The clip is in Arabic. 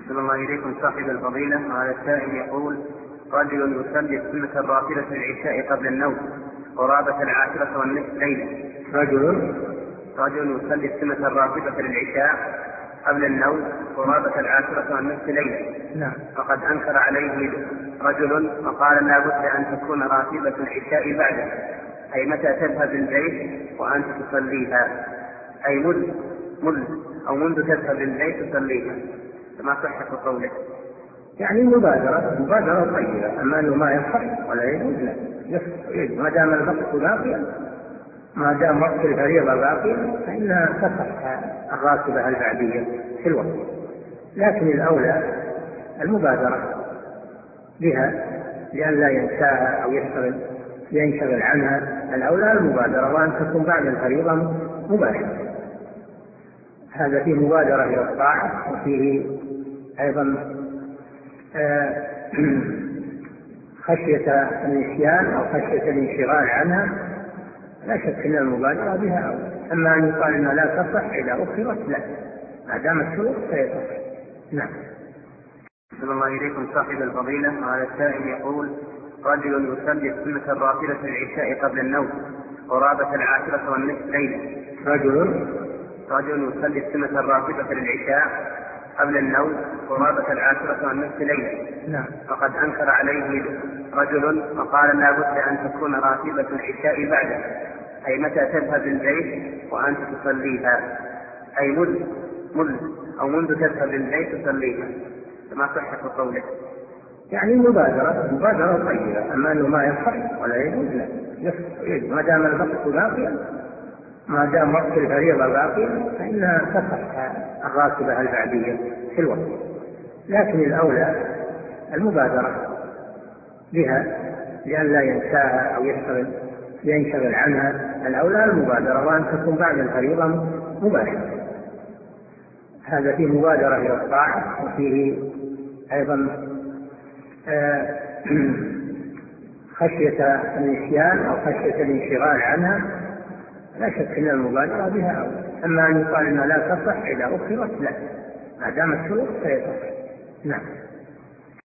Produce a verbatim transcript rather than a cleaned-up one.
أحسن الله إليكم صاحب الفضيلة. وهذا السائل يقول: رجل يصلي السنة الراتبة للعشاء قبل النوم قرابة العاشرة والنصف ليلة. رجل رجل يصلي السنة الراتبة للعشاء قبل النوم قرابة العاشرة والنصف ليلة. نعم. فقد أنكر عليه رجل وقال: لا بد أن تكون راتبة العشاء بعده، أي متى تذهب البيت وأنت تصليها، أي مذ مذ أو منذ تذهب البيت تصليها. فما صحة قوله؟ يعني مبادرة مبادرة طيبة، أما أنه ما يصح ولا يجوز، لا يصح ما دام الوقت باقيا، ما دام وقت الفريضة باقيا فإنها تصح الراتبة البعدية في الوقت، لكن الأولى المبادرة بها لأن لا ينساها أو يشتغل ينشغل عنها. الأولى المبادرة، وأن تكون بعد الفريضة مباشرة. هذا فيه مبادرة إلى الطاعة، وفيه أيضا خشية النسيان أو خشية الانشغال عنها. لا شك أن المبادرة بها أولى. أما أن يقال أنها لا تصح إذا أخرت، لا، ما دامت في الوقت فيصح. نعم. أحسن الله إليكم صاحب الفضيلة. وهذا السائل يقول: رجل يصلي السنة الراتبة للعشاء قبل النوم قرابة العاشرة والنصف ليلة. رجل رجل يصلي السنة الراتبة للعشاء قبل النوم قرابة العاشرة والنصف ليلة. نعم. فقد أنكر عليه رجل وقال: لا بد أن تكون راتبة العشاء بعده، أي متى تذهب البيت وأنت تصليها، أي مذ مذ أو منذ تذهب البيت تصليها. فما صحة قوله؟ يعني مبادرة مبادرة طيبة، أما أنه ما يصح ولا يجوز، لا يصح ما دام الوقت باقيا، ما دام وقت الفريضة باقيا فإنها تصح الراتبة البعدية في الوقت، لكن الأولى المبادرة بها لأن لا ينساها أو يشتغل ينشغل عنها. الأولى المبادرة، وأن تكون بعد الفريضة مباشرة. هذا فيه مبادرة إلى الطاعة، وفيه أيضا خشية النسيان أو خشية الانشغال عنها. لا شك أن المبادرة بها أولى. أما أن يقال أنها لا تصح إذا أخرت، لا، ما دامت في الوقت فيصح. نعم.